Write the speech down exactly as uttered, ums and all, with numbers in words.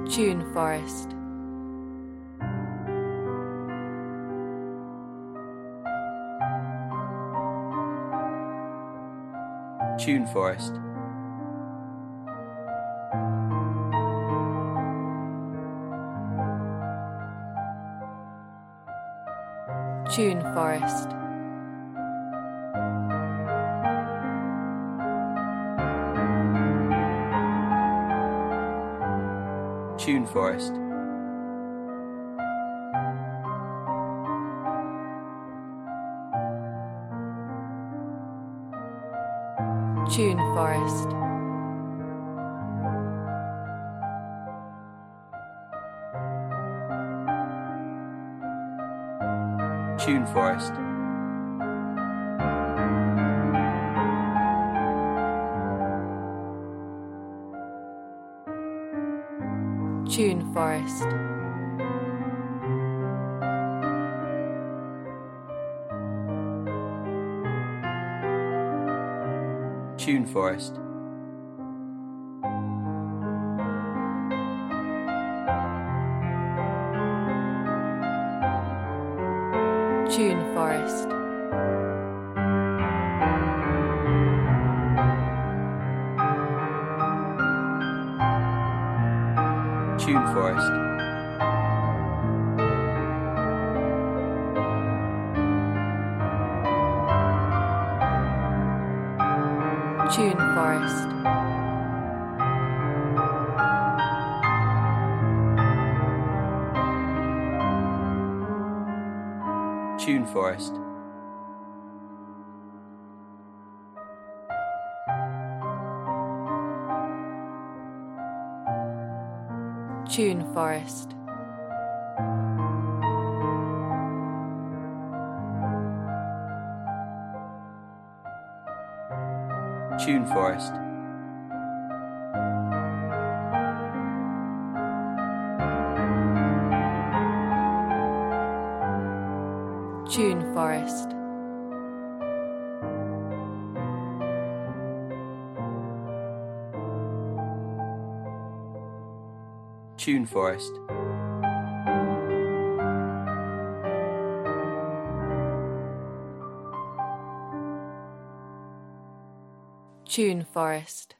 Tune Forest. Tune Forest. Tune Forest. Tune Forest. Tune Forest. Tune Forest. Tune Forest. Tune Forest. Tune Forest. Tune Forest. Tune Forest. Tune Forest. Tune Forest. Tune Forest. Tune Forest. Tune Forest. Tune Forest.